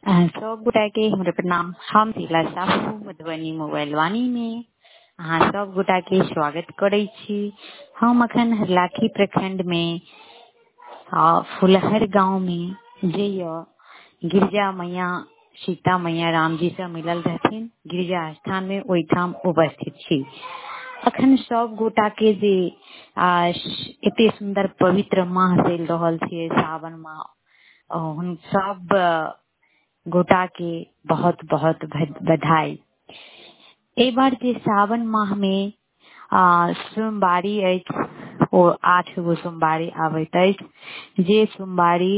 सब गोटा के हमरे प्रणाम। हम शीला साहू मधुबनी मोबाइल वाणी में अहाँ सब गोटा के स्वागत करै छी। हम अखन हरलाखी प्रखंड में फुलहर गांव में जे गिरजा मैया सीता मैया राम जी से मिलल रहथिन गिरजा स्थान में ओहिठाम उपस्थित छी। अखन सब गोटा के जे एते सुंदर पवित्र माह चलि रहल छै सावन माह, उन सब गोटा के बहुत बहुत बधाई। ए बार जे सावन माह में सोमवारी अछि ओ 8 गो सोमवारी आबैत अछि। जे सोमवारी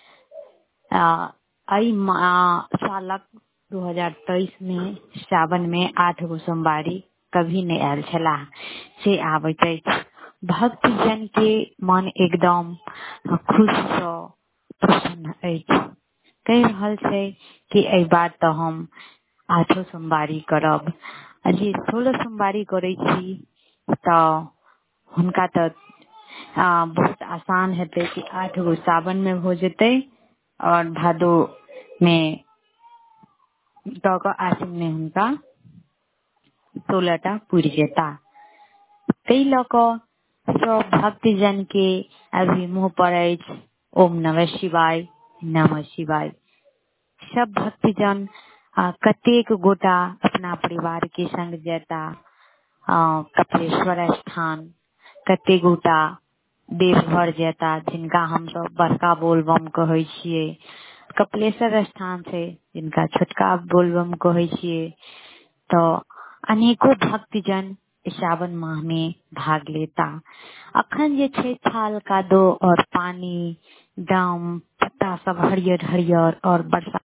एहि सालक 2023 में सावन में 8 गो सोमवारी कभी नहीं आयल छला से आबैत अछि। भक्त जन के मन एकदम खुश सँ प्रसन्न अछि। कहि रहल छै कि एहि बार तो हम 8 सोमवारी करब। जे 16 सोमवारी करे छी तो हुनका तो बहुत आसान हेतै कि 8 गो सावन में हो जेतै और भादो में आसिन में हुनका 16टा पुरि जेता। ताहि लऽ कऽ सब भक्तजन के अभी मुँह पर अछि ओम नमः शिवाय नमः शिवाय। सब भक्तजन कतेक गोटा अपना परिवार के संग जेता कपिलेश्वर स्थान, कते गोटा देवघर जेता जिनका हम सब बड़का बोलबम कहे छियै, कपिलेश्वर स्थान से जिनका छोटका बोलबम कहे छियै। तो अनेको भक्तजन सावन माह में भाग लेता। अखन जे छै थाल कादो और पानी दम पत्ता सब हरियर हरियर और बरसात